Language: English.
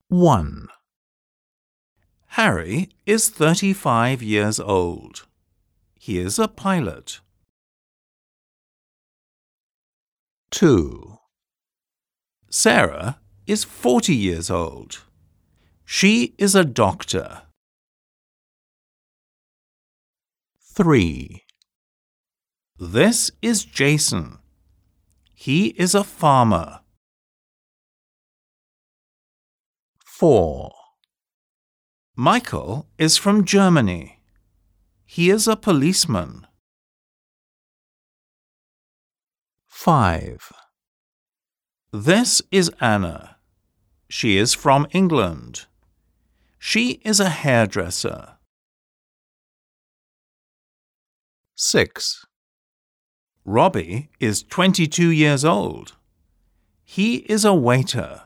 1. Harry is 35 years old. He is a pilot. 2. Sarah is 40 years old. She is a doctor. 3. This is Jason. He is a farmer. 4. Michael is from Germany. He is a policeman. 5. This is Anna. She is from England. She is a hairdresser. 6. Robbie is 22 years old. He is a waiter.